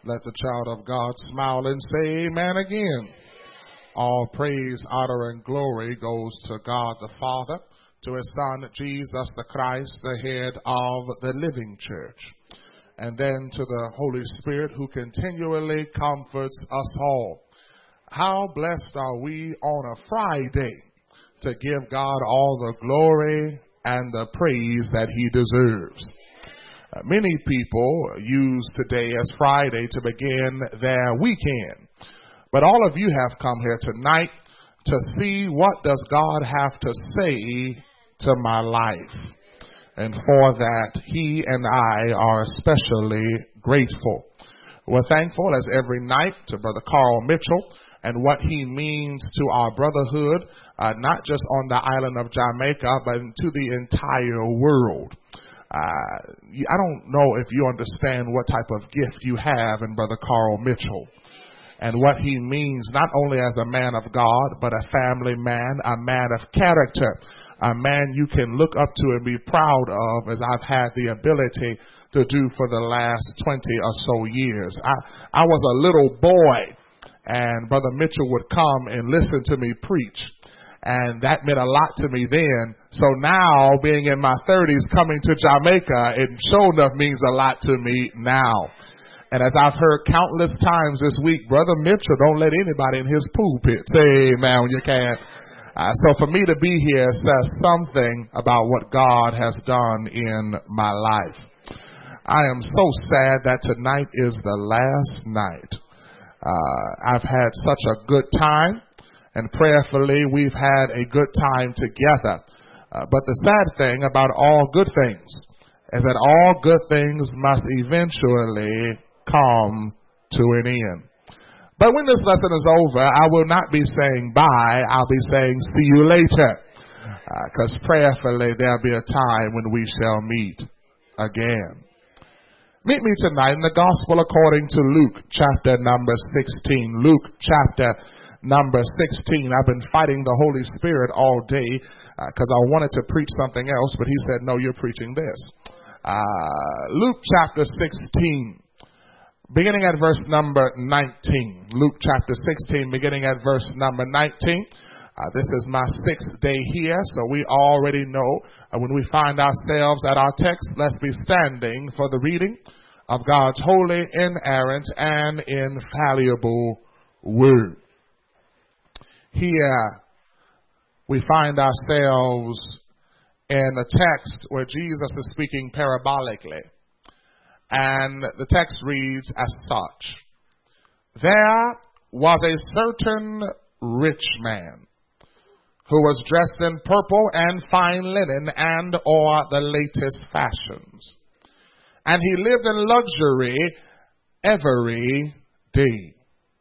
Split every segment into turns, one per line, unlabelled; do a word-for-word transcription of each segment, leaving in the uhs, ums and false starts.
Let the child of God smile and say amen again. All praise, honor, and glory goes to God the Father, to his Son, Jesus the Christ, the head of the living church, and then to the Holy Spirit who continually comforts us all. How blessed are we on a Friday to give God all the glory and the praise that he deserves. Uh, many people use today as Friday to begin their weekend. But all of you have come here tonight to see what does God have to say to my life. And for that, he and I are especially grateful. We're thankful as every night to Brother Carl Mitchell and what he means to our brotherhood, uh, not just on the island of Jamaica, but to the entire world. Uh, I don't know if you understand what type of gift you have in Brother Carl Mitchell and what he means not only as a man of God, but a family man, a man of character, a man you can look up to and be proud of, as I've had the ability to do for the last twenty or so years. I, I was a little boy, and Brother Mitchell would come and listen to me preach. And that meant a lot to me then. So now, being in my thirties, coming to Jamaica, it sure enough means a lot to me now. And as I've heard countless times this week, Brother Mitchell don't let anybody in his pulpit say amen when you can. Uh, so for me to be here says something about what God has done in my life. I am so sad that tonight is the last night. Uh, I've had such a good time. And prayerfully, we've had a good time together. Uh, but the sad thing about all good things is that all good things must eventually come to an end. But when this lesson is over, I will not be saying bye. I'll be saying see you later. Because uh, prayerfully, there'll be a time when we shall meet again. Meet me tonight in the Gospel according to Luke chapter number sixteen. Luke chapter number sixteen. I've been fighting the Holy Spirit all day because uh, I wanted to preach something else, but he said, no, you're preaching this. Uh, Luke chapter sixteen, beginning at verse number nineteen. Luke chapter sixteen, beginning at verse number nineteen. Uh, this is my sixth day here, so we already know uh, when we find ourselves at our text, let's be standing for the reading of God's holy, inerrant, and infallible word. Here we find ourselves in a text where Jesus is speaking parabolically. And the text reads as such. There was a certain rich man who was dressed in purple and fine linen and or the latest fashions. And he lived in luxury every day.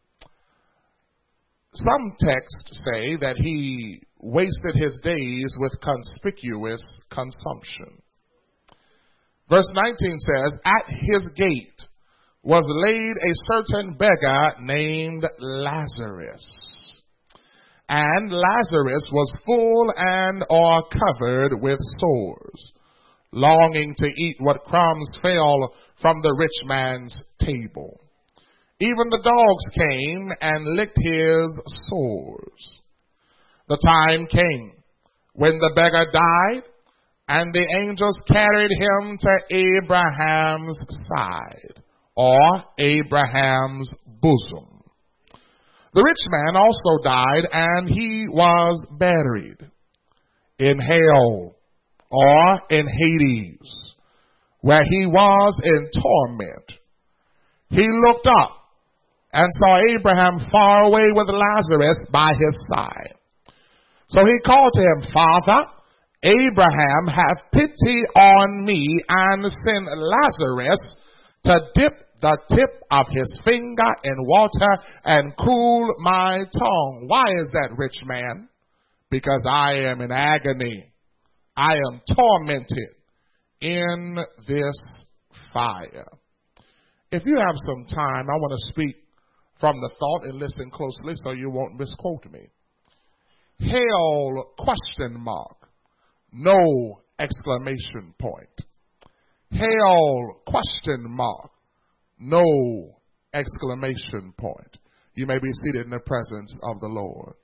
Some texts say that he wasted his days with conspicuous consumption. Verse nineteen says, at his gate was laid a certain beggar named Lazarus. And Lazarus was full and or covered with sores, longing to eat what crumbs fell from the rich man's table. Even the dogs came and licked his sores. The time came when the beggar died, and the angels carried him to Abraham's side, or Abraham's bosom. The rich man also died, and he was buried in hell, or in Hades, where he was in torment. He looked up and saw Abraham far away with Lazarus by his side. So he called to him, Father, Abraham, have pity on me, and send Lazarus to dip the tip of his finger in water and cool my tongue. Why is that, rich man? Because I am in agony. I am tormented in this fire. If you have some time, I want to speak from the thought and listen closely so you won't misquote me. Hell, question mark. No exclamation point. Hell, question mark. No Exclamation point. You may be seated in the presence of the Lord.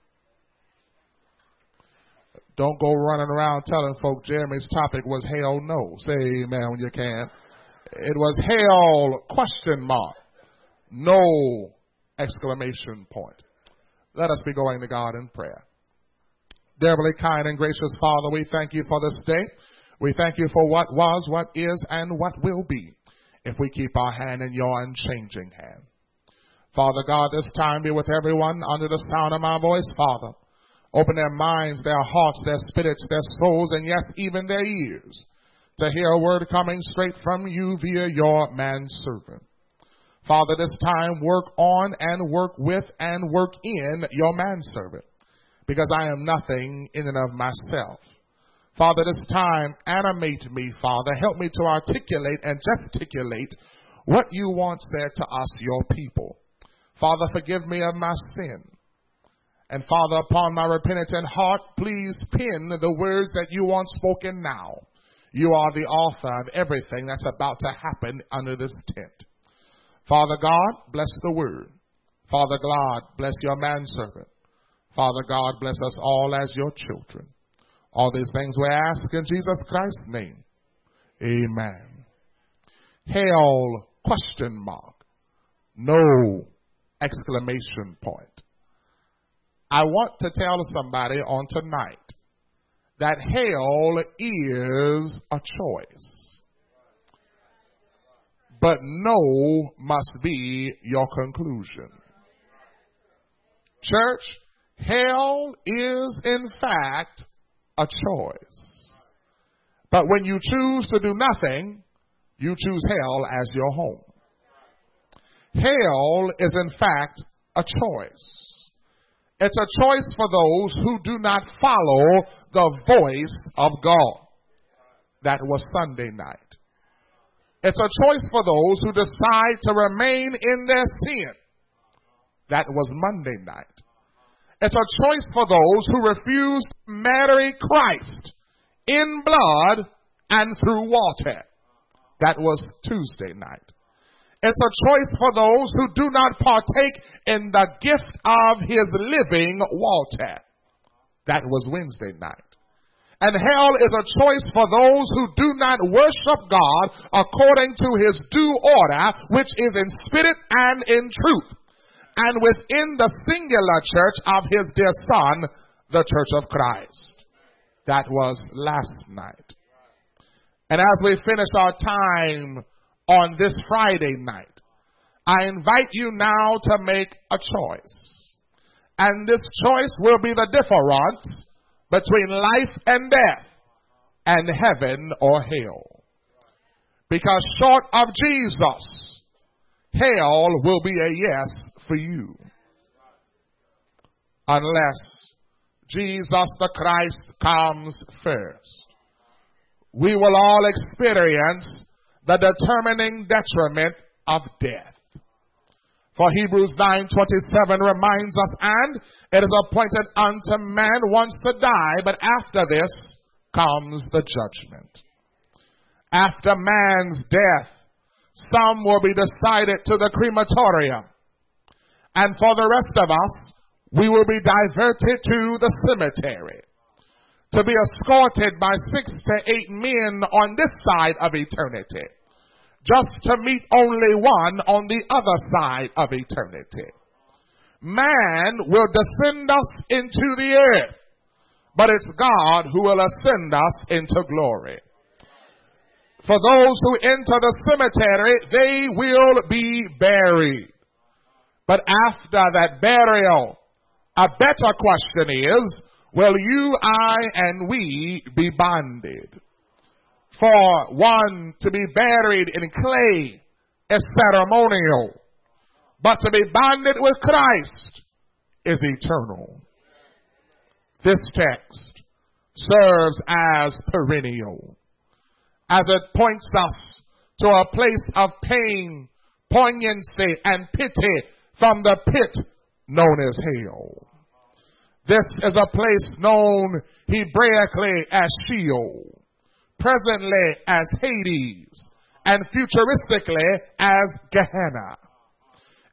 Don't go running around telling folk Jeremy's topic was hell no. Say amen when you can. It was hell question mark. No exclamation point. Let us be going to God in prayer. Dear heavenly, kind and gracious Father, we thank you for this day. We thank you for what was, what is, and what will be, if we keep our hand in your unchanging hand. Father God, this time be with everyone under the sound of my voice, Father. Open their minds, their hearts, their spirits, their souls, and yes, even their ears, to hear a word coming straight from you via your manservant. Father, this time work on and work with and work in your manservant, because I am nothing in and of myself. Father, this time animate me, Father. Help me to articulate and gesticulate what you want said to us, your people. Father, forgive me of my sin. And Father, upon my repentant heart, please pin the words that you want spoken now. You are the author of everything that's about to happen under this tent. Father God, bless the word. Father God, bless your manservant. Father God, bless us all as your children. All these things we ask in Jesus Christ's name. Amen. Hell, question mark. No exclamation point. I want to tell somebody on tonight that hell is a choice. But no must be your conclusion. Church, hell is in fact a choice. But when you choose to do nothing, you choose hell as your home. Hell is in fact a choice. It's a choice for those who do not follow the voice of God. That was Sunday night. It's a choice for those who decide to remain in their sin. That was Monday night. It's a choice for those who refuse to marry Christ in blood and through water. That was Tuesday night. It's a choice for those who do not partake in the gift of his living water. That was Wednesday night. And hell is a choice for those who do not worship God according to his due order, which is in spirit and in truth, and within the singular church of his dear Son, the Church of Christ. That was last night. And as we finish our time on this Friday night, I invite you now to make a choice. And this choice will be the difference between life and death and heaven or hell. Because short of Jesus, hell will be a yes for you. Unless Jesus the Christ comes first, we will all experience the determining detriment of death. For Hebrews nine twenty-seven reminds us, and it is appointed unto man once to die, but after this comes the judgment. After man's death, some will be decided to the crematorium. And for the rest of us, we will be diverted to the cemetery to be escorted by six to eight men on this side of eternity, just to meet only one on the other side of eternity. Man will descend us into the earth, but it's God who will ascend us into glory. For those who enter the cemetery, they will be buried. But after that burial, a better question is, will you, I, and we be bonded? For one to be buried in clay is ceremonial, but to be bonded with Christ is eternal. This text serves as perennial, as it points us to a place of pain, poignancy, and pity from the pit known as hell. This is a place known Hebraically as Sheol, presently as Hades, and futuristically as Gehenna.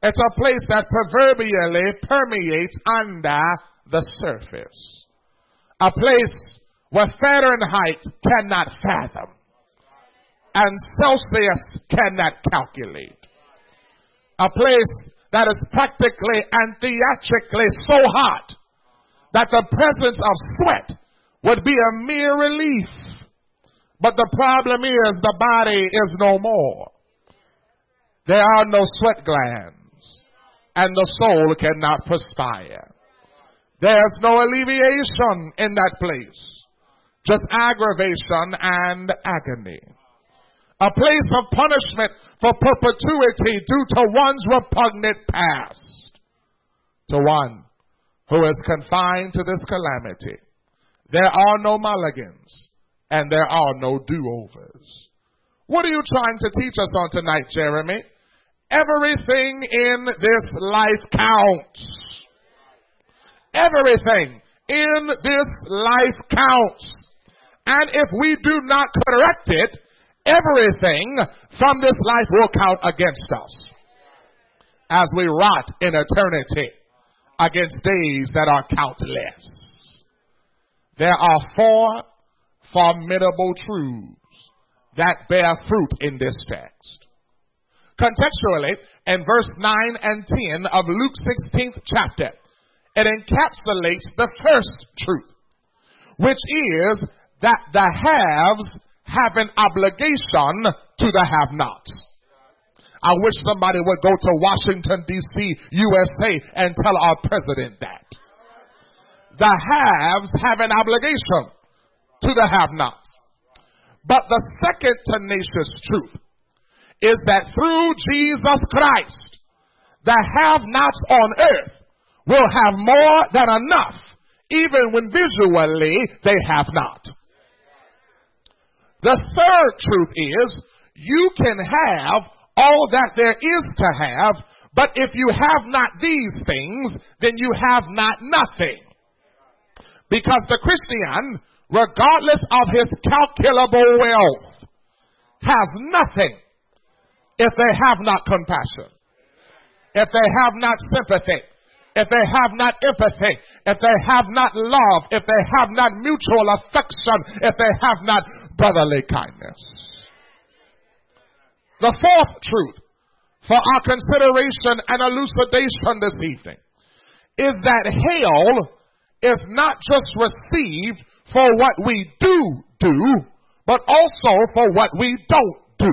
It's a place that proverbially permeates under the surface. A place where Fahrenheit cannot fathom and Celsius cannot calculate. A place that is practically and theatrically so hot that the presence of sweat would be a mere relief. But the problem is the body is no more. There are no sweat glands, and the soul cannot perspire. There's no alleviation in that place, just aggravation and agony. A place of punishment for perpetuity due to one's repugnant past. To one who is confined to this calamity, there are no mulligans and there are no do-overs. What are you trying to teach us on tonight, Jeremy? Everything in this life counts. Everything in this life counts. And if we do not correct it, everything from this life will count against us as we rot in eternity against days that are countless. There are four formidable truths that bear fruit in this text. Contextually, in verse nine and ten of Luke's sixteenth chapter, it encapsulates the first truth, which is that the haves have an obligation to the have-nots. I wish somebody would go to Washington, D C, U S A, and tell our president that. The haves have an obligation to the have-nots. But the second tenacious truth is that through Jesus Christ, the have-nots on earth will have more than enough, even when visually they have not. The third truth is you can have all that there is to have, but if you have not these things, then you have not nothing. Because the Christian, regardless of his calculable wealth, has nothing if they have not compassion, if they have not sympathy, if they have not empathy, if they have not love, if they have not mutual affection, if they have not brotherly kindness. The fourth truth for our consideration and elucidation this evening is that hell is not just received for what we do do, but also for what we don't do.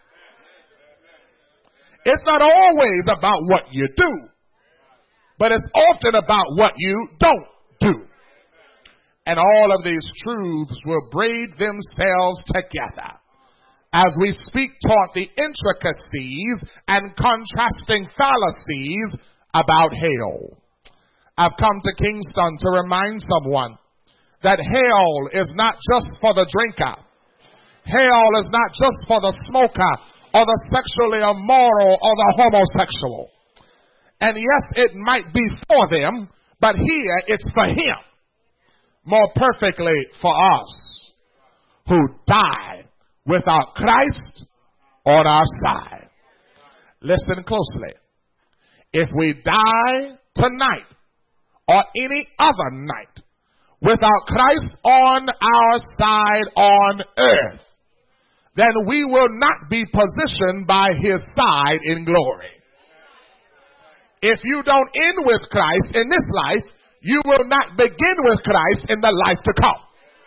It's not always about what you do, but it's often about what you don't do. And all of these truths will braid themselves together as we speak toward the intricacies and contrasting fallacies about hell. I've come to Kingston to remind someone that hell is not just for the drinker. Hell is not just for the smoker or the sexually immoral or the homosexual. And yes, it might be for them, but here it's for him. More perfectly for us who died without Christ on our side. Listen closely. If we die tonight or any other night without Christ on our side on earth, then we will not be positioned by his side in glory. If you don't end with Christ in this life, you will not begin with Christ in the life to come.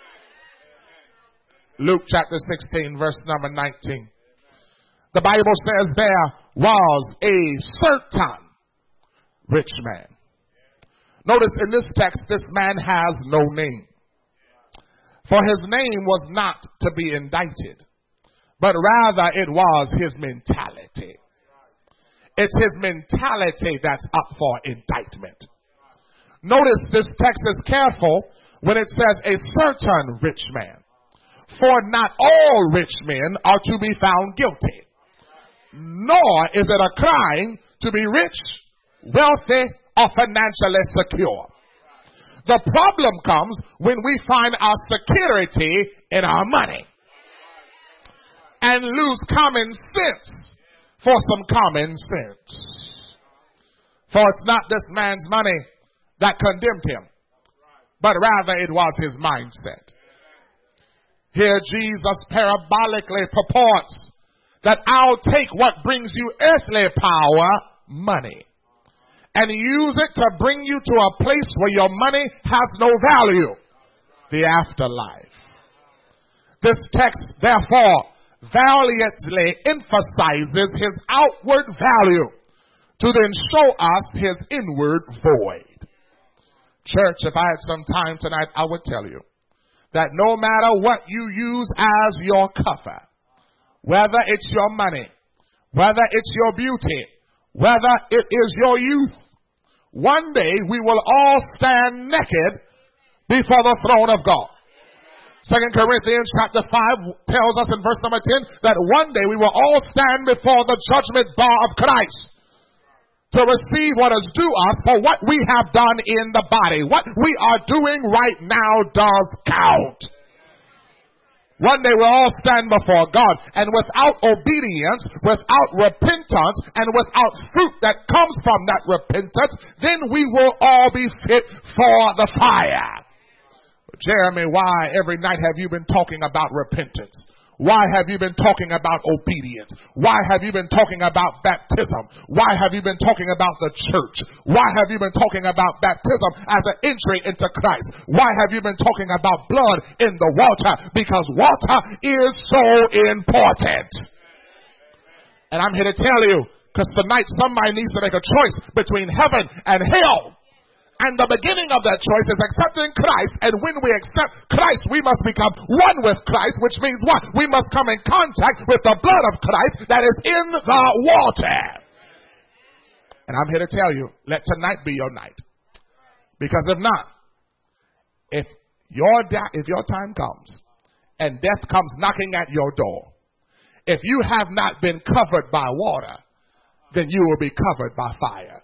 Luke chapter sixteen, verse number nineteen. The Bible says there was a certain rich man. Notice in this text, this man has no name. For his name was not to be indicted, but rather it was his mentality. It's his mentality that's up for indictment. Notice this text is careful when it says a certain rich man. For not all rich men are to be found guilty, nor is it a crime to be rich, wealthy, or financially secure. The problem comes when we find our security in our money and lose common sense for some common sense. For it's not this man's money that condemned him, but rather it was his mindset. Here Jesus parabolically purports that I'll take what brings you earthly power, money, and use it to bring you to a place where your money has no value, the afterlife. This text, therefore, valiantly emphasizes his outward value to then show us his inward void. Church, if I had some time tonight, I would tell you that no matter what you use as your cover, whether it's your money, whether it's your beauty, whether it is your youth, one day we will all stand naked before the throne of God. Second Corinthians chapter five tells us in verse number ten that one day we will all stand before the judgment bar of Christ to receive what is due us for what we have done in the body. What we are doing right now does count. One day we'll all stand before God, and without obedience, without repentance, and without fruit that comes from that repentance, then we will all be fit for the fire. Jeremy, why every night have you been talking about repentance? Why have you been talking about obedience? Why have you been talking about baptism? Why have you been talking about the church? Why have you been talking about baptism as an entry into Christ? Why have you been talking about blood in the water? Because water is so important. And I'm here to tell you, because tonight somebody needs to make a choice between heaven and hell. And the beginning of that choice is accepting Christ. And when we accept Christ, we must become one with Christ, which means what? We must come in contact with the blood of Christ that is in the water. And I'm here to tell you, let tonight be your night. Because if not, if your, da- if your time comes and death comes knocking at your door, if you have not been covered by water, then you will be covered by fire.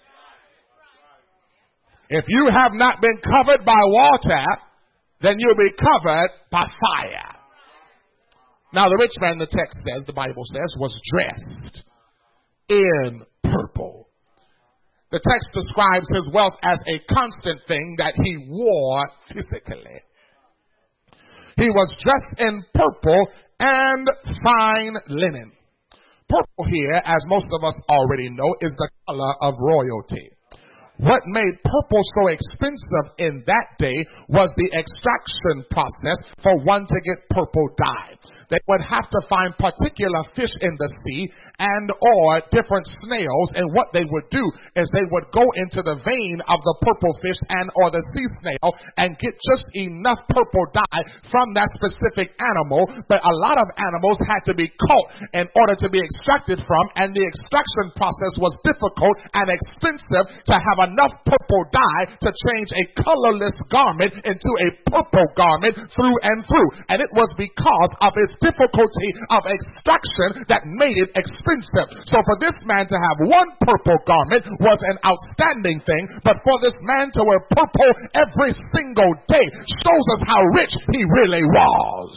If you have not been covered by water, then you'll be covered by fire. Now the rich man, the text says, the Bible says, was dressed in purple. The text describes his wealth as a constant thing that he wore physically. He was dressed in purple and fine linen. Purple here, as most of us already know, is the color of royalty. What made purple so expensive in that day was the extraction process for one to get purple dye. They would have to find particular fish in the sea and or different snails, and what they would do is they would go into the vein of the purple fish and or the sea snail and get just enough purple dye from that specific animal. But a lot of animals had to be caught in order to be extracted from, and the extraction process was difficult and expensive to have enough purple dye to change a colorless garment into a purple garment through and through. And it was because of its difficulty of extraction that made it expensive. So for this man to have one purple garment was an outstanding thing, but for this man to wear purple every single day shows us how rich he really was.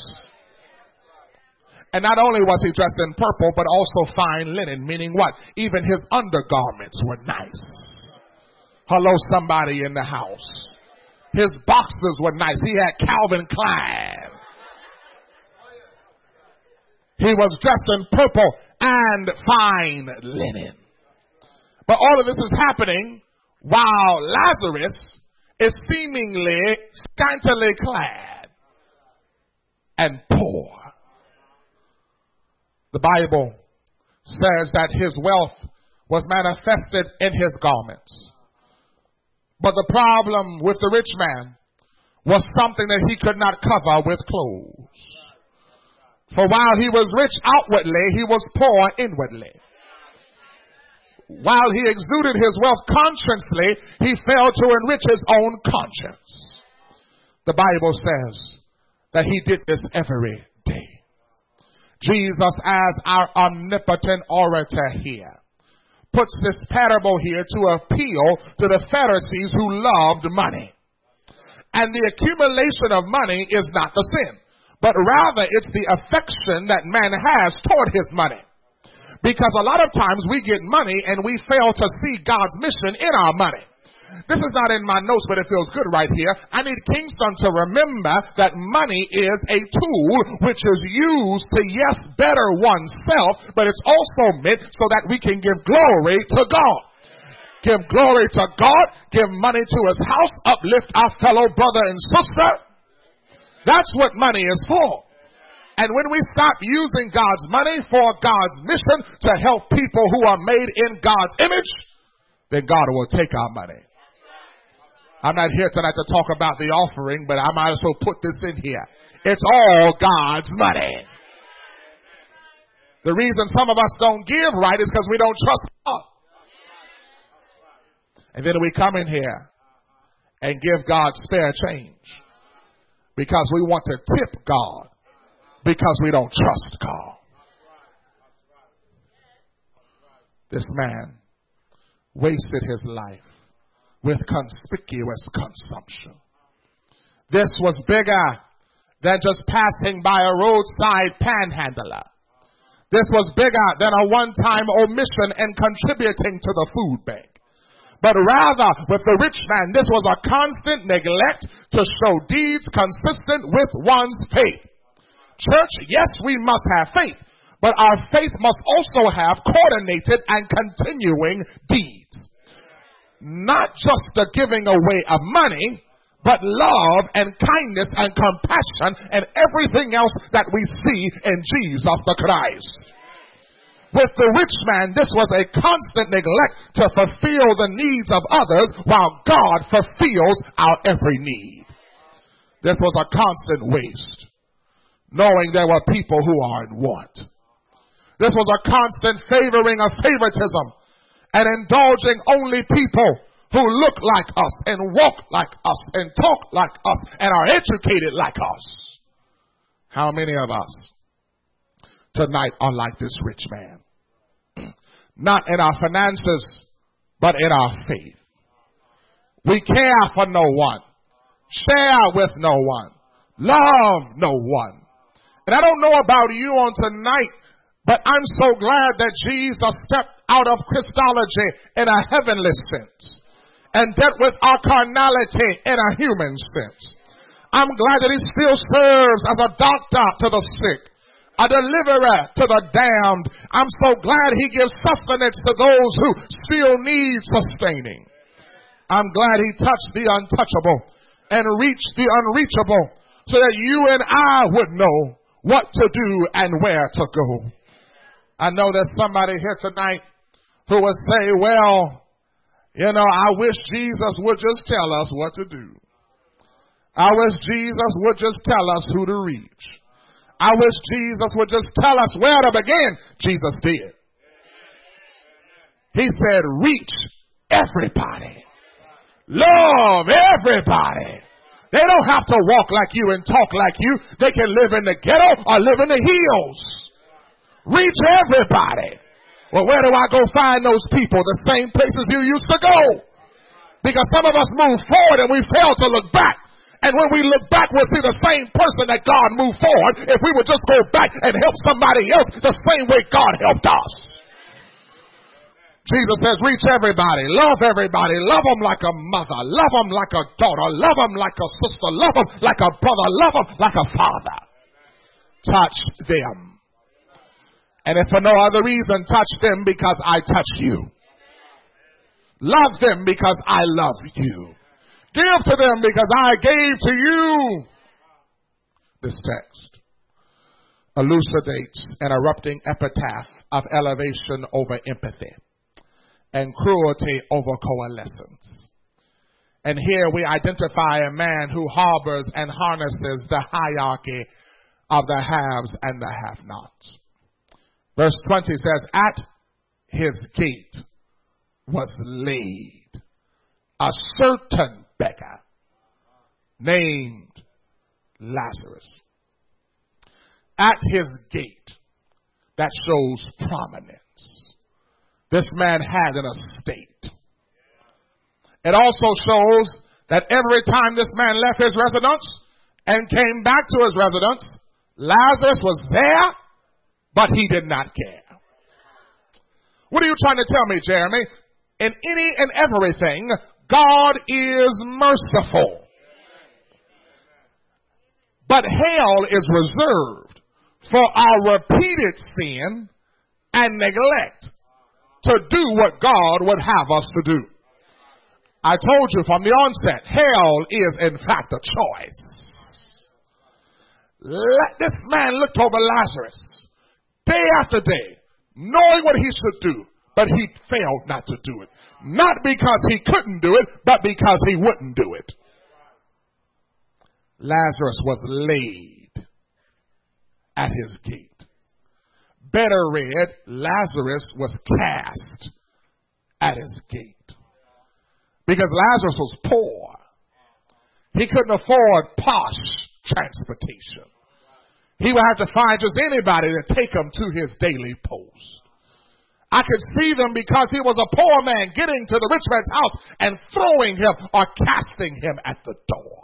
And not only was he dressed in purple, but also fine linen, meaning what? Even his undergarments were nice. Hello, somebody in the house. His boxers were nice. He had Calvin Klein. He was dressed in purple and fine linen. But all of this is happening while Lazarus is seemingly scantily clad and poor. The Bible says that his wealth was manifested in his garments. But the problem with the rich man was something that he could not cover with clothes. For while he was rich outwardly, he was poor inwardly. While he exuded his wealth consciously, he failed to enrich his own conscience. The Bible says that he did this every day. Jesus, as our omnipotent orator here, puts this parable here to appeal to the Pharisees who loved money. And the accumulation of money is not the sin, but rather it's the affection that man has toward his money. Because a lot of times we get money and we fail to see God's mission in our money. This is not in my notes, but it feels good right here. I need Kingston to remember that money is a tool which is used to, yes, better oneself, but it's also meant so that we can give glory to God. Give glory to God, give money to his house, uplift our fellow brother and sister. That's what money is for. And when we stop using God's money for God's mission to help people who are made in God's image, then God will take our money. I'm not here tonight to talk about the offering, but I might as well put this in here. It's all God's money. The reason some of us don't give right is because we don't trust God. And then we come in here and give God spare change because we want to tip God because we don't trust God. This man wasted his life with conspicuous consumption. This was bigger than just passing by a roadside panhandler. This was bigger than a one-time omission in contributing to the food bank. But rather, with the rich man, this was a constant neglect to show deeds consistent with one's faith. Church, yes, we must have faith, but our faith must also have coordinated and continuing deeds. Not just the giving away of money, but love and kindness and compassion and everything else that we see in Jesus the Christ. With the rich man, this was a constant neglect to fulfill the needs of others while God fulfills our every need. This was a constant waste, knowing there were people who are in want. This was a constant favoring of favoritism and indulging only people who look like us and walk like us and talk like us and are educated like us. How many of us tonight are like this rich man? Not in our finances, but in our faith. We care for no one, share with no one, love no one. And I don't know about you on tonight, but I'm so glad that Jesus stepped out of Christology in a heavenly sense and dealt with our carnality in a human sense. I'm glad that he still serves as a doctor to the sick, a deliverer to the damned. I'm so glad he gives sustenance to those who still need sustaining. I'm glad he touched the untouchable and reached the unreachable so that you and I would know what to do and where to go. I know there's somebody here tonight who would say, well, you know, I wish Jesus would just tell us what to do. I wish Jesus would just tell us who to reach. I wish Jesus would just tell us where to begin. Jesus did. He said, reach everybody. Love everybody. They don't have to walk like you and talk like you. They can live in the ghetto or live in the hills. Reach everybody. Well, where do I go find those people? The same places you used to go. Because some of us move forward and we fail to look back. And when we look back, we'll see the same person that God moved forward if we would just go back and help somebody else the same way God helped us. Jesus says, reach everybody, love everybody, love them like a mother, love them like a daughter, love them like a sister, love them like a brother, love them like a father. Touch them. And if for no other reason, touch them because I touch you. Love them because I love you. Give to them because I gave to you. This text elucidates an erupting epitaph of elevation over empathy and cruelty over coalescence. And here we identify a man who harbors and harnesses the hierarchy of the haves and the have-nots. Verse twenty says, at his gate was laid a certain beggar named Lazarus. At his gate, that shows prominence. This man had an estate. It also shows that every time this man left his residence and came back to his residence, Lazarus was there, but he did not care. What are you trying to tell me, Jeremy? In any and everything, God is merciful. But hell is reserved for our repeated sin and neglect to do what God would have us to do. I told you from the onset, hell is in fact a choice. Let this man looked over Lazarus day after day, knowing what he should do, but he failed not to do it. Not because he couldn't do it, but because he wouldn't do it. Lazarus was laid at his gate. Better read, Lazarus was cast at his gate. Because Lazarus was poor. He couldn't afford posh transportation. He would have to find just anybody to take him to his daily post. I could see them because he was a poor man getting to the rich man's house and throwing him or casting him at the door.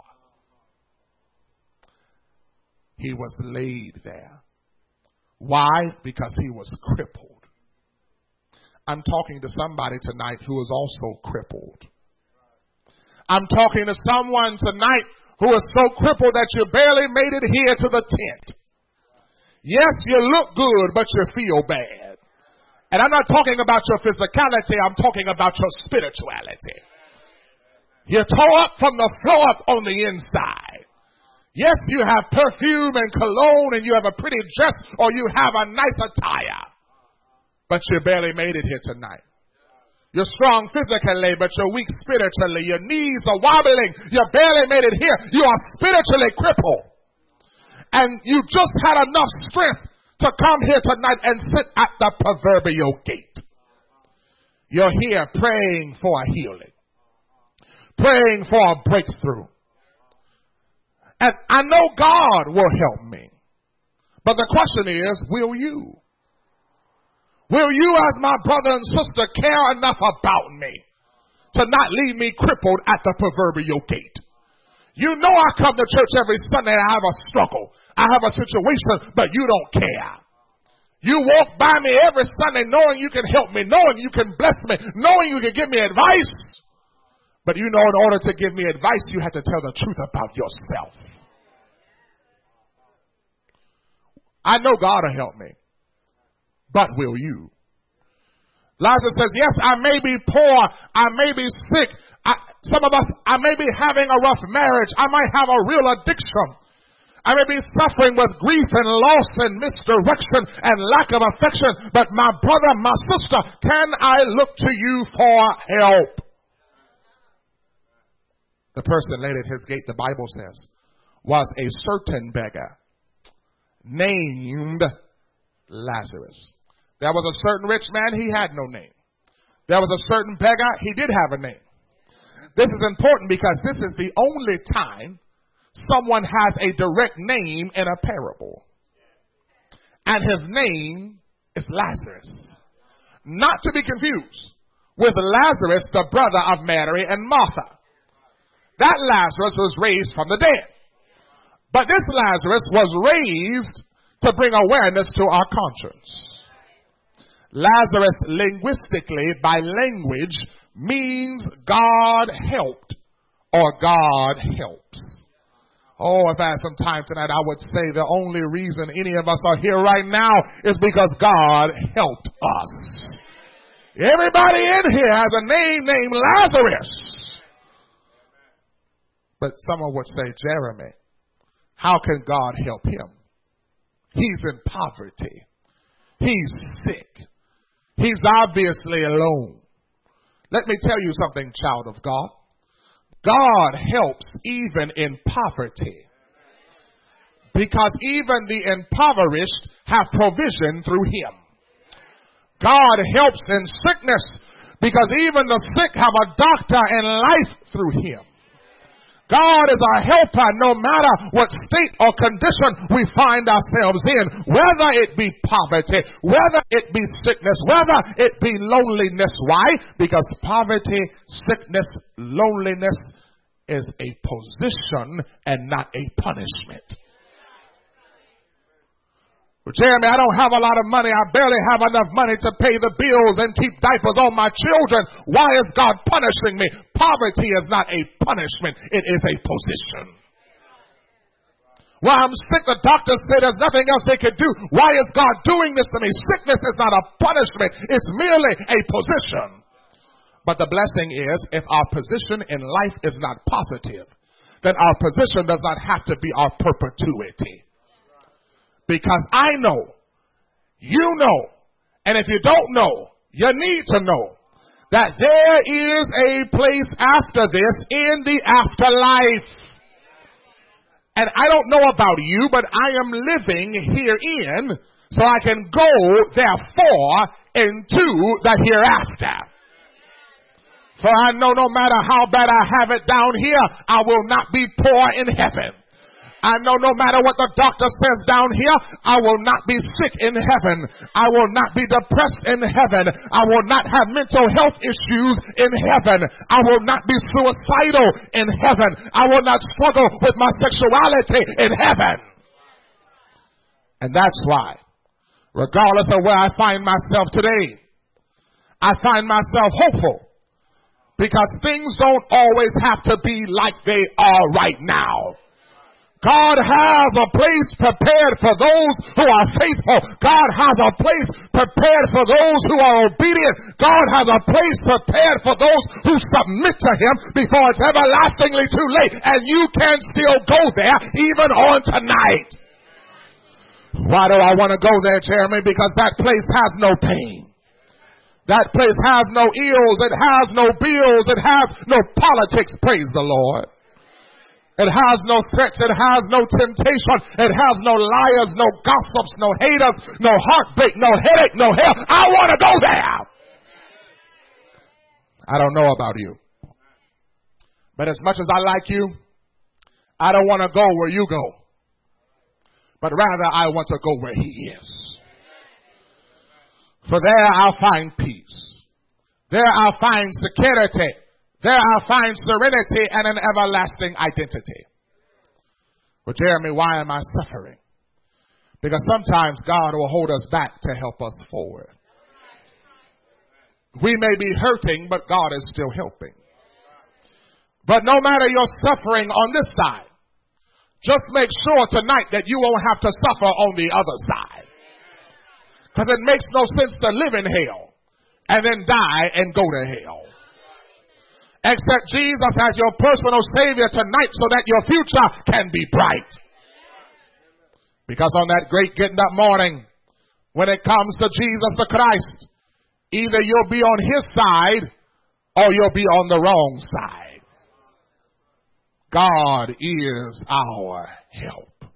He was laid there. Why? Because he was crippled. I'm talking to somebody tonight who is also crippled. I'm talking to someone tonight who is so crippled that you barely made it here to the tent. Yes, you look good, but you feel bad. And I'm not talking about your physicality, I'm talking about your spirituality. You're tore up from the floor up on the inside. Yes, you have perfume and cologne and you have a pretty dress or you have a nice attire. But you barely made it here tonight. You're strong physically, but you're weak spiritually. Your knees are wobbling. You barely made it here. You are spiritually crippled. And you just had enough strength to come here tonight and sit at the proverbial gate. You're here praying for a healing. Praying for a breakthrough. And I know God will help me. But the question is, will you? Will you as my brother and sister care enough about me to not leave me crippled at the proverbial gate? You know I come to church every Sunday and I have a struggle. I have a situation, but you don't care. You walk by me every Sunday knowing you can help me, knowing you can bless me, knowing you can give me advice. But you know, in order to give me advice, you have to tell the truth about yourself. I know God will help me. But will you? Lazarus says, yes, I may be poor. I may be sick. I, some of us, I may be having a rough marriage. I might have a real addiction. I may be suffering with grief and loss and misdirection and lack of affection. But my brother, my sister, can I look to you for help? The person laid at his gate, the Bible says, was a certain beggar named Lazarus. There was a certain rich man, he had no name. There was a certain beggar, he did have a name. This is important because this is the only time someone has a direct name in a parable. And his name is Lazarus. Not to be confused with Lazarus, the brother of Mary and Martha. That Lazarus was raised from the dead. But this Lazarus was raised to bring awareness to our conscience. Lazarus, linguistically, by language, means God helped or God helps. Oh, if I had some time tonight, I would say the only reason any of us are here right now is because God helped us. Everybody in here has a name named Lazarus. But someone would say, Jeremy, how can God help him? He's in poverty. He's sick. He's obviously alone. Let me tell you something, child of God. God helps even in poverty. Because even the impoverished have provision through him. God helps in sickness because even the sick have a doctor and life through him. God is our helper no matter what state or condition we find ourselves in, whether it be poverty, whether it be sickness, whether it be loneliness. Why? Because poverty, sickness, loneliness is a position and not a punishment. Well, Jeremy, I don't have a lot of money. I barely have enough money to pay the bills and keep diapers on my children. Why is God punishing me? Poverty is not a punishment. It is a position. Well, I'm sick. The doctor said there's nothing else they could do. Why is God doing this to me? Sickness is not a punishment. It's merely a position. But the blessing is, if our position in life is not positive, then our position does not have to be our perpetuity. Because I know, you know, and if you don't know, you need to know that there is a place after this in the afterlife. And I don't know about you, but I am living herein so I can go, therefore, into the hereafter. For I know no matter how bad I have it down here, I will not be poor in heaven. I know no matter what the doctor says down here, I will not be sick in heaven. I will not be depressed in heaven. I will not have mental health issues in heaven. I will not be suicidal in heaven. I will not struggle with my sexuality in heaven. And that's why, regardless of where I find myself today, I find myself hopeful. Because things don't always have to be like they are right now. God has a place prepared for those who are faithful. God has a place prepared for those who are obedient. God has a place prepared for those who submit to Him before it's everlastingly too late. And you can still go there even on tonight. Why do I want to go there, Jeremy? Because that place has no pain. That place has no ills. It has no bills. It has no politics. Praise the Lord. It has no threats. It has no temptation. It has no liars, no gossips, no haters, no heartbreak, no headache, no hell. I want to go there. I don't know about you. But as much as I like you, I don't want to go where you go. But rather I want to go where He is. For there I'll find peace. There I'll find security. There I'll find serenity and an everlasting identity. But Jeremy, why am I suffering? Because sometimes God will hold us back to help us forward. We may be hurting, but God is still helping. But no matter your suffering on this side, just make sure tonight that you won't have to suffer on the other side. Because it makes no sense to live in hell and then die and go to hell. Accept Jesus as your personal Savior tonight so that your future can be bright. Because on that great getting up morning, when it comes to Jesus the Christ, either you'll be on His side or you'll be on the wrong side. God is our help.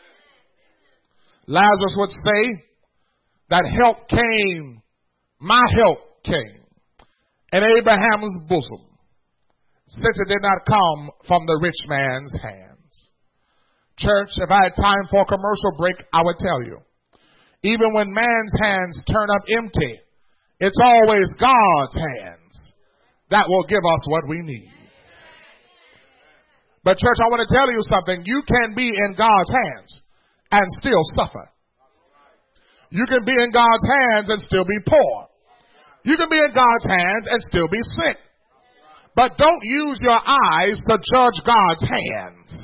Lazarus would say, that help came, my help came in Abraham's bosom, since it did not come from the rich man's hands. Church, if I had time for a commercial break, I would tell you, even when man's hands turn up empty, it's always God's hands that will give us what we need. But church, I want to tell you something. You can be in God's hands and still suffer. You can be in God's hands and still be poor. You can be in God's hands and still be sick. But don't use your eyes to judge God's hands.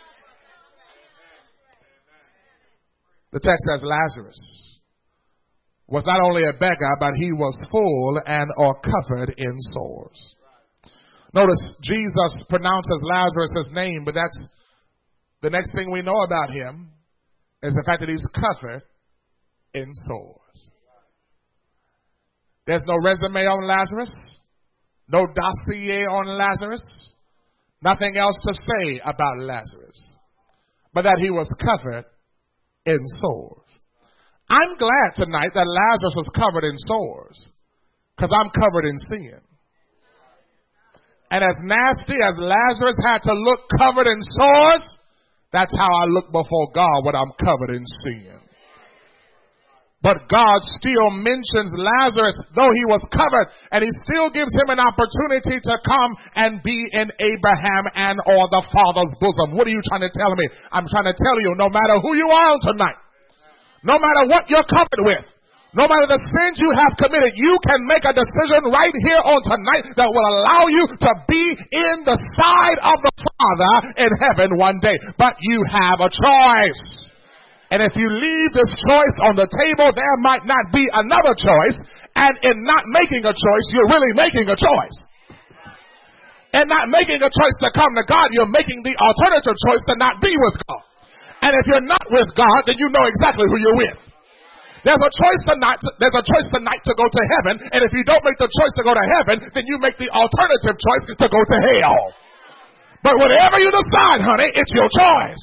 The text says Lazarus was not only a beggar, but he was full and or covered in sores. Notice Jesus pronounces Lazarus' name, but that's the next thing we know about him is the fact that he's covered in sores. There's no resume on Lazarus, no dossier on Lazarus, nothing else to say about Lazarus, but that he was covered in sores. I'm glad tonight that Lazarus was covered in sores, because I'm covered in sin. And as nasty as Lazarus had to look covered in sores, that's how I look before God when I'm covered in sin. But God still mentions Lazarus, though he was covered, and he still gives him an opportunity to come and be in Abraham and or the Father's bosom. What are you trying to tell me? I'm trying to tell you, no matter who you are tonight, No matter what you're covered with, no matter the sins you have committed, you can make a decision right here on tonight that will allow you to be in the side of the Father in heaven one day. But you have a choice. And if you leave this choice on the table, there might not be another choice. And in not making a choice, you're really making a choice. And not making a choice to come to God, you're making the alternative choice to not be with God. And if you're not with God, then you know exactly who you're with. There's a choice tonight. There's a choice tonight to go to heaven, and if you don't make the choice to go to heaven, then you make the alternative choice to go to hell. But whatever you decide, honey, it's your choice.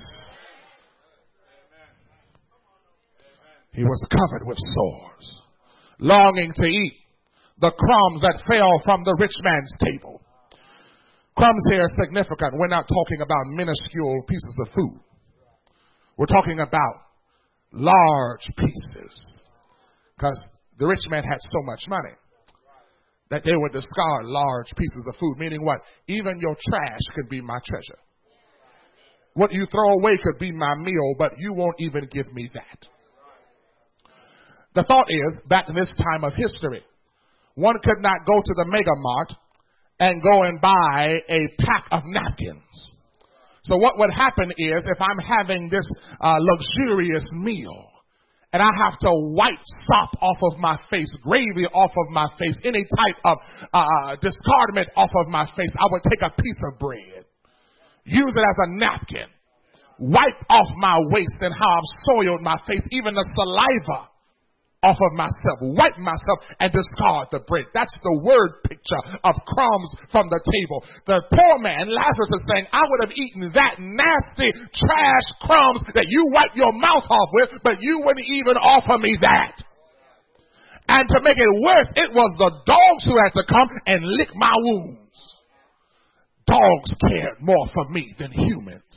He was covered with sores, longing to eat the crumbs that fell from the rich man's table. Crumbs here are significant. We're not talking about minuscule pieces of food. We're talking about large pieces, because the rich man had so much money that they would discard large pieces of food, meaning what? Even your trash could be my treasure. What you throw away could be my meal, but you won't even give me that. The thought is, back in this time of history, one could not go to the Mega Mart and go and buy a pack of napkins. So what would happen is, if I'm having this uh, luxurious meal and I have to wipe sop off of my face, gravy off of my face, any type of uh, discardment off of my face, I would take a piece of bread, use it as a napkin, wipe off my waist and how I've soiled my face, even the saliva off of myself, wipe myself, and discard the bread. That's the word picture of crumbs from the table. The poor man, Lazarus, is saying, I would have eaten that nasty trash crumbs that you wipe your mouth off with, but you wouldn't even offer me that. And to make it worse, it was the dogs who had to come and lick my wounds. Dogs cared more for me than humans.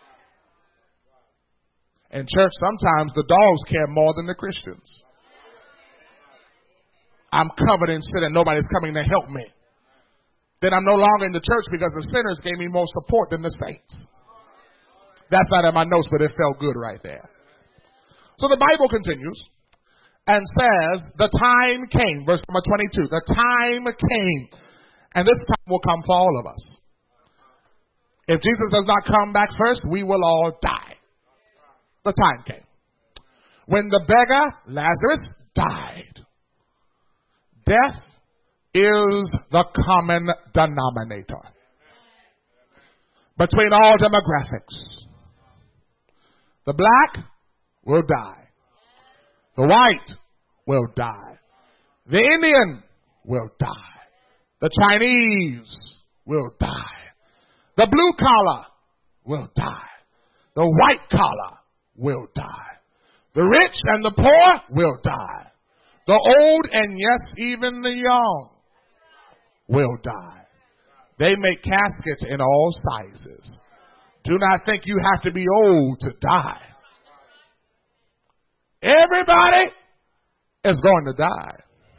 In church, sometimes the dogs care more than the Christians. I'm covered in sin and nobody's coming to help me. Then I'm no longer in the church because the sinners gave me more support than the saints. That's not in my notes, but it felt good right there. So the Bible continues and says, the time came, verse number twenty-two, the time came, and this time will come for all of us. If Jesus does not come back first, we will all die. The time came when the beggar, Lazarus, died. Death is the common denominator between all demographics. The black will die. The white will die. The Indian will die. The Chinese will die. The blue collar will die. The white collar will die. The rich and the poor will die. The old and yes, even the young will die. They make caskets in all sizes. Do not think you have to be old to die. Everybody is going to die.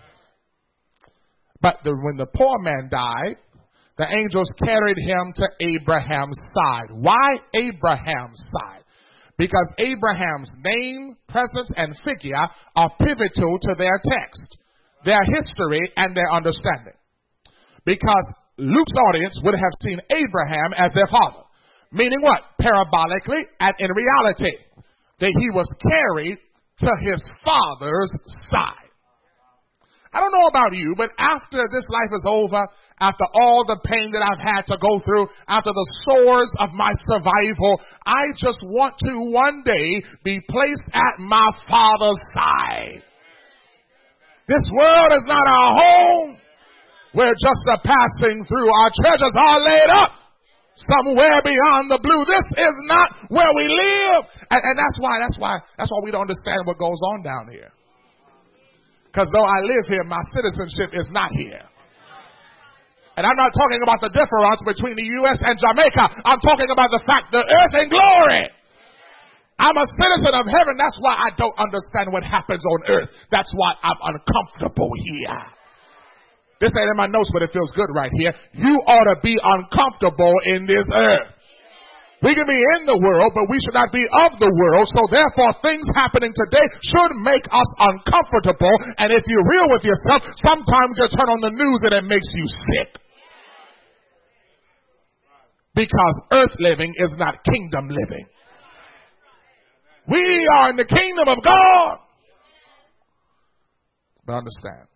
But the, when the poor man died, the angels carried him to Abraham's side. Why Abraham's side? Because Abraham's name, presence, and figure are pivotal to their text, their history, and their understanding. Because Luke's audience would have seen Abraham as their father. Meaning what? Parabolically and in reality, that he was carried to his father's side. I don't know about you, but after this life is over, after all the pain that I've had to go through, after the sores of my survival, I just want to one day be placed at my Father's side. This world is not our home. We're just a passing through. Our treasures are laid up somewhere beyond the blue. This is not where we live. And, and that's why, that's why, that's why we don't understand what goes on down here. Because though I live here, my citizenship is not here. And I'm not talking about the difference between the U S and Jamaica. I'm talking about the fact the earth and glory. I'm a citizen of heaven. That's why I don't understand what happens on earth. That's why I'm uncomfortable here. This ain't in my notes, but it feels good right here. You ought to be uncomfortable in this earth. We can be in the world, but we should not be of the world. So therefore, things happening today should make us uncomfortable. And if you're real with yourself, sometimes you turn on the news and it makes you sick. Because earth living is not kingdom living. We are in the kingdom of God. But understand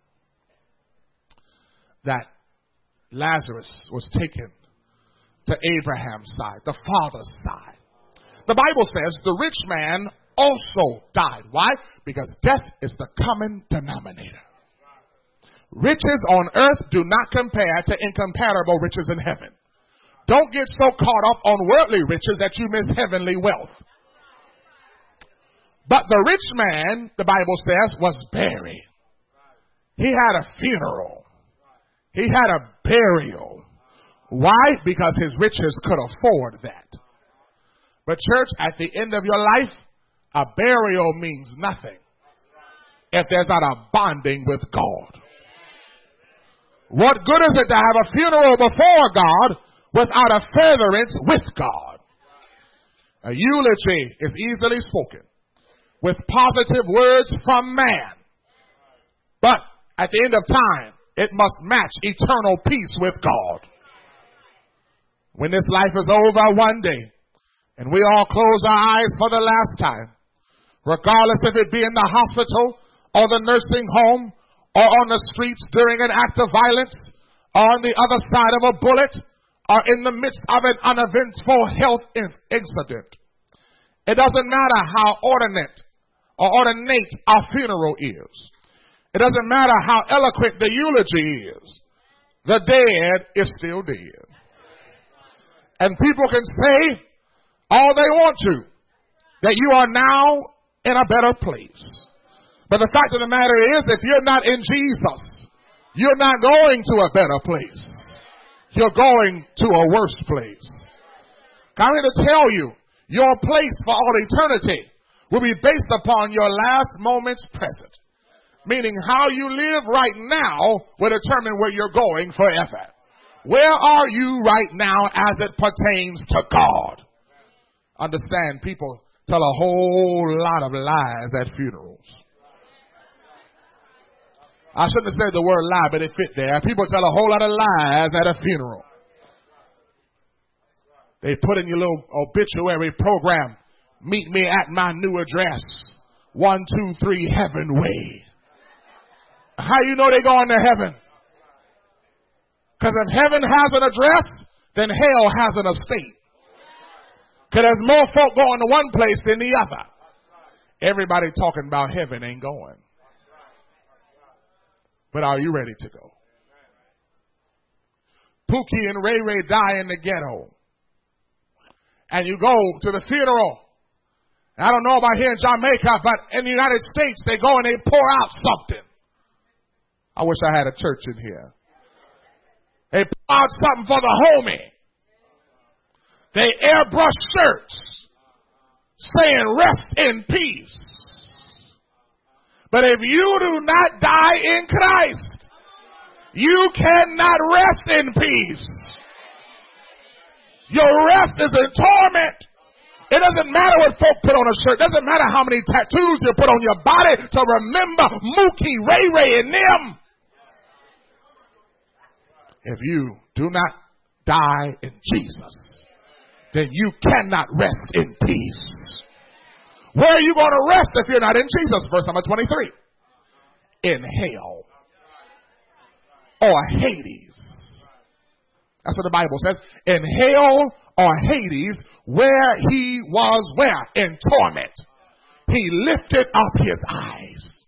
that Lazarus was taken to Abraham's side, the father's side. The Bible says the rich man also died. Why? Because death is the common denominator. Riches on earth do not compare to incomparable riches in heaven. Don't get so caught up on worldly riches that you miss heavenly wealth. But the rich man, the Bible says, was buried. He had a funeral. He had a burial. Why? Because his riches could afford that. But church, at the end of your life, a burial means nothing if there's not a bonding with God. What good is it to have a funeral before God without a furtherance with God? A eulogy is easily spoken with positive words from man. But at the end of time, it must match eternal peace with God. When this life is over one day, and we all close our eyes for the last time, regardless if it be in the hospital or the nursing home or on the streets during an act of violence or on the other side of a bullet or in the midst of an uneventful health incident. It doesn't matter how ordinate or ornate our funeral is. It doesn't matter how eloquent the eulogy is. The dead is still dead. And people can say all they want to, that you are now in a better place. But the fact of the matter is, if you're not in Jesus, you're not going to a better place. You're going to a worse place. I'm here to tell you, your place for all eternity will be based upon your last moments present. Meaning how you live right now will determine where you're going forever. Where are you right now as it pertains to God? Understand, people tell a whole lot of lies at funerals. I shouldn't have said the word lie, but it fit there. People tell a whole lot of lies at a funeral. They put in your little obituary program, meet me at my new address, one two three Heaven Way. How you know they're going to heaven? Because if heaven has an address, then hell has an estate. Because there's more folk going to one place than the other. Everybody talking about heaven ain't going. But are you ready to go? Pookie and Ray Ray die in the ghetto. And you go to the funeral. I don't know about here in Jamaica, but in the United States, they go and they pour out something. I wish I had a church in here. They pour out something for the homie. They airbrush shirts saying rest in peace. But if you do not die in Christ, you cannot rest in peace. Your rest is in torment. It doesn't matter what folk put on a shirt. It doesn't matter how many tattoos you put on your body to remember Mookie, Ray Ray, and them. If you do not die in Jesus, then you cannot rest in peace. Where are you going to rest if you're not in Jesus? Verse number twenty-three. In hell or Hades. That's what the Bible says. In hell or Hades, where he was where? In torment. He lifted up his eyes.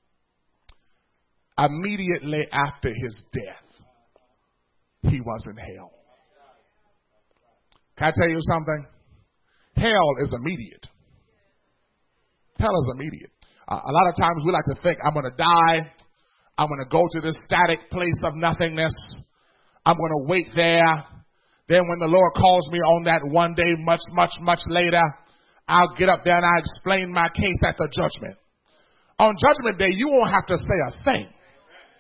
Immediately after his death, he was in hell. Can I tell you something? Hell is immediate. Hell is immediate. Uh, a lot of times we like to think, I'm going to die. I'm going to go to this static place of nothingness. I'm going to wait there. Then when the Lord calls me on that one day, much, much, much later, I'll get up there and I'll explain my case at the judgment. On judgment day, you won't have to say a thing.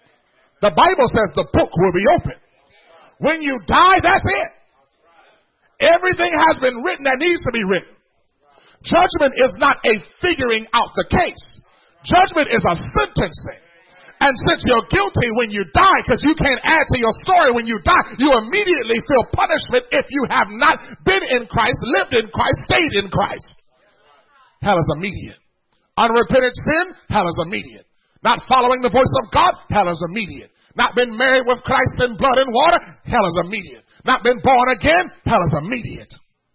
The Bible says the book will be open. When you die, that's it. Everything has been written that needs to be written. Judgment is not a figuring out the case. Judgment is a sentencing. And since you're guilty when you die, because you can't add to your story when you die, you immediately feel punishment if you have not been in Christ, lived in Christ, stayed in Christ. Hell is immediate. Unrepentant sin, hell is immediate. Not following the voice of God, hell is immediate. Not been married with Christ in blood and water, hell is immediate. Not been born again, hell is immediate.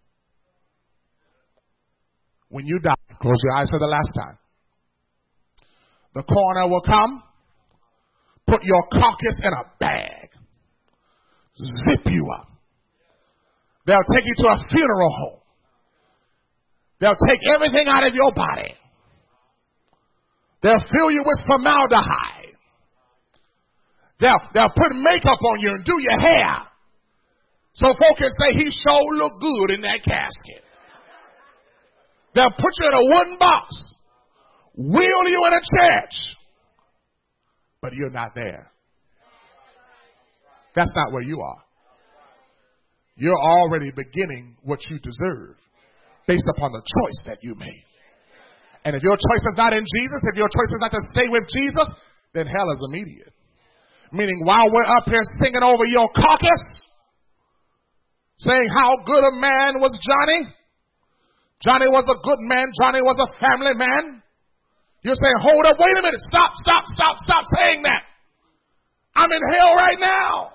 When you die, close your eyes for the last time. The coroner will come, put your carcass in a bag, zip you up. They'll take you to a funeral home. They'll take everything out of your body. They'll fill you with formaldehyde. They'll, they'll put makeup on you and do your hair. So folks can say he sure look good in that casket. They'll put you in a wooden box, wheel you in a church, but you're not there. That's not where you are. You're already beginning what you deserve based upon the choice that you made. And if your choice is not in Jesus, if your choice is not to stay with Jesus, then hell is immediate. Meaning while we're up here singing over your carcass, saying how good a man was Johnny, Johnny was a good man, Johnny was a family man, you're saying, hold up, wait a minute, stop, stop, stop, stop saying that. I'm in hell right now.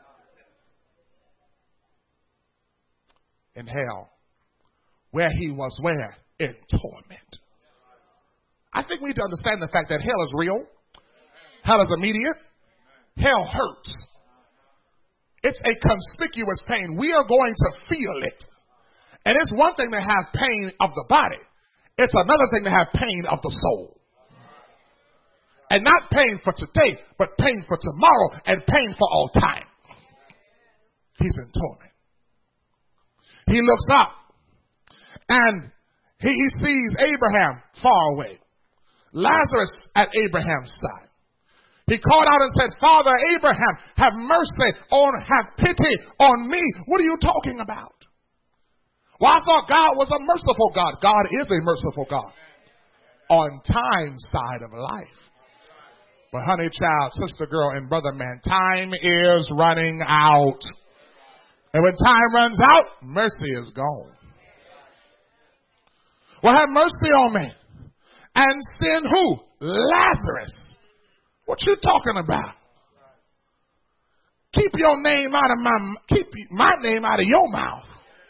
In hell, where he was where? In torment. I think we need to understand the fact that hell is real. Hell is immediate. Hell hurts. It's a conspicuous pain. We are going to feel it. And it's one thing to have pain of the body. It's another thing to have pain of the soul. And not pain for today, but pain for tomorrow and pain for all time. He's in torment. He looks up and he, he sees Abraham far away. Lazarus at Abraham's side. He called out and said, Father Abraham, have mercy on, have pity on me. What are you talking about? Well, I thought God was a merciful God. God is a merciful God on time's side of life. But honey, child, sister, girl, and brother, man, time is running out. And when time runs out, mercy is gone. Well, have mercy on me. And send who? Lazarus. What you talking about? Keep your name out of my, keep my name out of your mouth.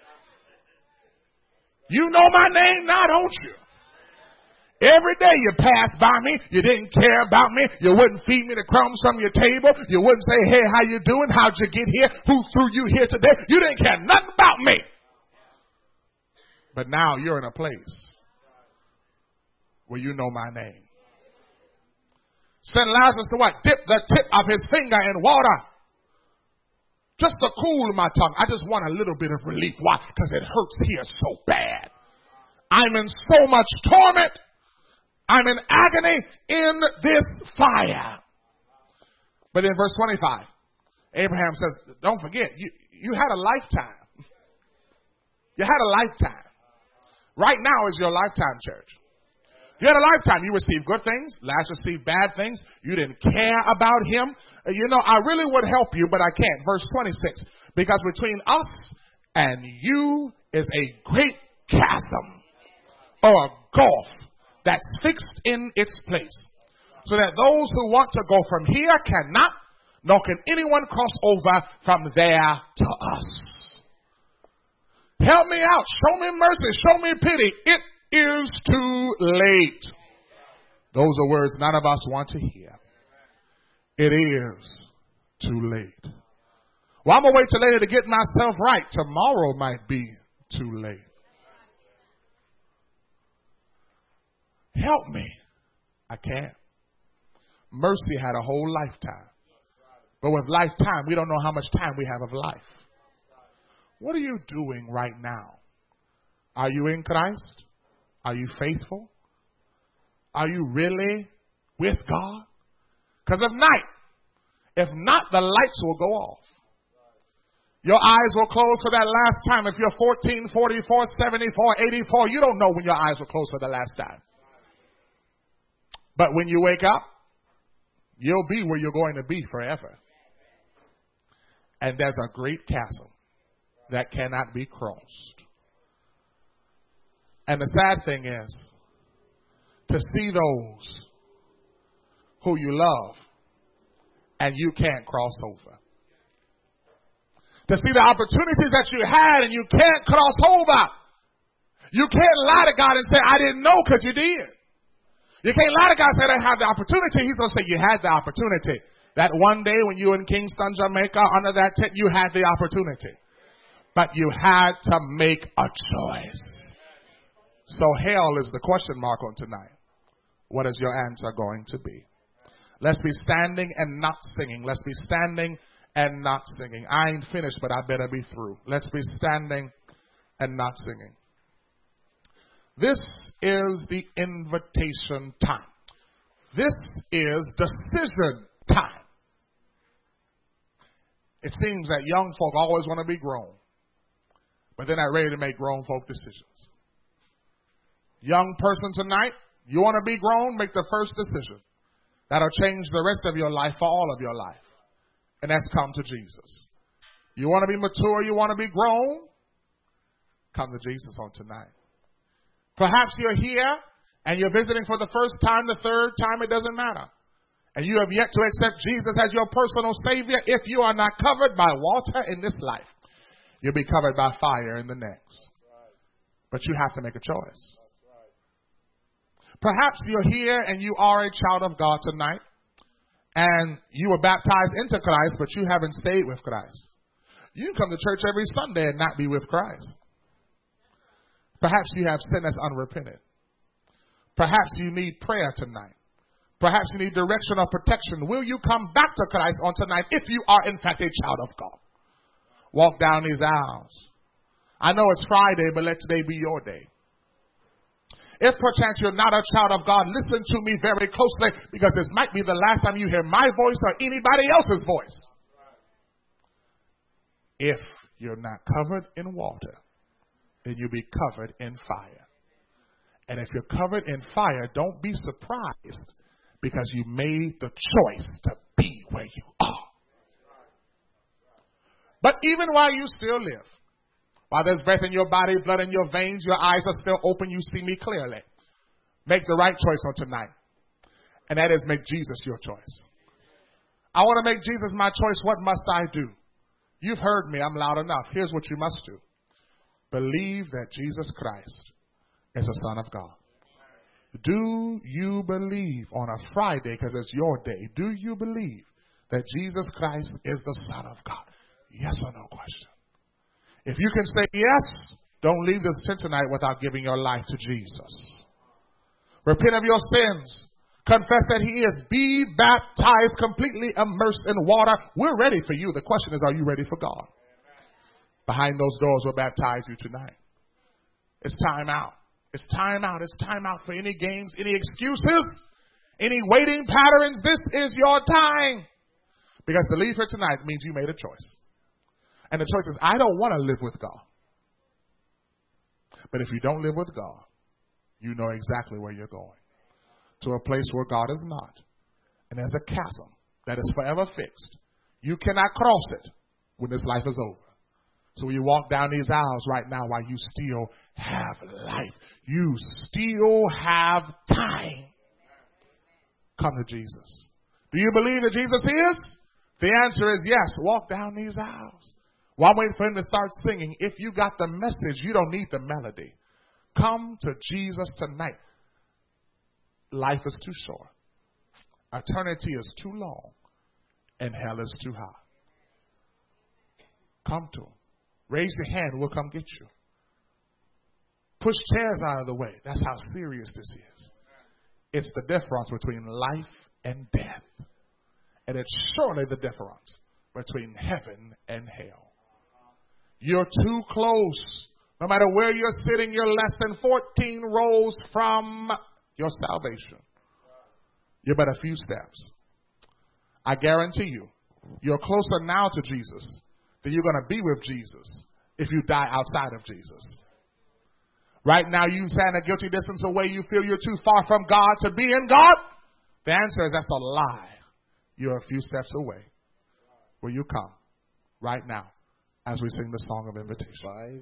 You know my name now, don't you? Every day you passed by me, you didn't care about me, you wouldn't feed me the crumbs from your table, you wouldn't say, hey, how you doing? How'd you get here? Who threw you here today? You didn't care nothing about me. But now you're in a place where you know my name. Send Lazarus to what? Dip the tip of his finger in water. Just to cool my tongue. I just want a little bit of relief. Why? Because it hurts here so bad. I'm in so much torment. I'm in agony in this fire. But in verse twenty-five, Abraham says, don't forget, you, you had a lifetime. You had a lifetime. Right now is your lifetime, church. You had a lifetime. You received good things. Lazarus received bad things. You didn't care about him. You know, I really would help you, but I can't. Verse twenty-six, because between us and you is a great chasm or a gulf that's fixed in its place, so that those who want to go from here cannot, nor can anyone cross over from there to us. Help me out. Show me mercy. Show me pity. It is too late. Those are words none of us want to hear. It is too late. Well, I'm going to wait till later to get myself right. Tomorrow might be too late. Help me. I can't. Mercy had a whole lifetime. But with lifetime, we don't know how much time we have of life. What are you doing right now? Are you in Christ? Are you faithful? Are you really with God? Because if not, if not, the lights will go off. Your eyes will close for that last time. If you're fourteen, forty-four, seventy-four, eighty-four, you don't know when your eyes will close for the last time. But when you wake up, you'll be where you're going to be forever. And there's a great chasm that cannot be crossed. And the sad thing is to see those who you love and you can't cross over. To see the opportunities that you had and you can't cross over. You can't lie to God and say, I didn't know, because you did. You can't lie to God and say, I didn't have the opportunity. He's going to say, you had the opportunity. That one day when you were in Kingston, Jamaica, under that tent, you had the opportunity. But you had to make a choice. So hell is the question mark on tonight. What is your answer going to be? Let's be standing and not singing. Let's be standing and not singing. I ain't finished, but I better be through. Let's be standing and not singing. This is the invitation time. This is decision time. It seems that young folk always want to be grown, but they're not ready to make grown folk decisions. Young person tonight, you want to be grown, make the first decision. That'll change the rest of your life, for all of your life. And that's come to Jesus. You want to be mature, you want to be grown, come to Jesus on tonight. Perhaps you're here and you're visiting for the first time, the third time, it doesn't matter. And you have yet to accept Jesus as your personal Savior. If you are not covered by water in this life, you'll be covered by fire in the next. But you have to make a choice. Perhaps you're here and you are a child of God tonight, and you were baptized into Christ, but you haven't stayed with Christ. You can come to church every Sunday and not be with Christ. Perhaps you have sin that's unrepented. Perhaps you need prayer tonight. Perhaps you need direction or protection. Will you come back to Christ on tonight if you are in fact a child of God? Walk down these aisles. I know it's Friday, but let today be your day. If perchance you're not a child of God, listen to me very closely, because this might be the last time you hear my voice or anybody else's voice. If you're not covered in water, then you'll be covered in fire. And if you're covered in fire, don't be surprised, because you made the choice to be where you are. But even while you still live, while there's breath in your body, blood in your veins, your eyes are still open, you see me clearly. Make the right choice on tonight. And that is make Jesus your choice. I want to make Jesus my choice. What must I do? You've heard me. I'm loud enough. Here's what you must do. Believe that Jesus Christ is the Son of God. Do you believe on a Friday, because it's your day, do you believe that Jesus Christ is the Son of God? Yes or no question. If you can say yes, don't leave this tent tonight without giving your life to Jesus. Repent of your sins. Confess that He is. Be baptized, completely immersed in water. We're ready for you. The question is, are you ready for God? Behind those doors, we'll baptize you tonight. It's time out. It's time out. It's time out for any games, any excuses, any waiting patterns. This is your time. Because to leave here tonight means you made a choice. And the choice is, I don't want to live with God. But if you don't live with God, you know exactly where you're going. To a place where God is not. And there's a chasm that is forever fixed. You cannot cross it when this life is over. So when you walk down these aisles right now, while you still have life, you still have time. Come to Jesus. Do you believe that Jesus is? The answer is yes. Walk down these aisles. While I'm waiting for him to start singing, if you got the message, you don't need the melody. Come to Jesus tonight. Life is too short. Eternity is too long. And hell is too high. Come to him. Raise your hand, we'll come get you. Push chairs out of the way. That's how serious this is. It's the difference between life and death. And it's surely the difference between heaven and hell. You're too close. No matter where you're sitting, you're less than fourteen rows from your salvation. You're but a few steps. I guarantee you, you're closer now to Jesus then you're going to be with Jesus if you die outside of Jesus. Right now, you stand a guilty distance away. You feel you're too far from God to be in God. The answer is that's a lie. You're a few steps away. Will you come right now as we sing the song of invitation?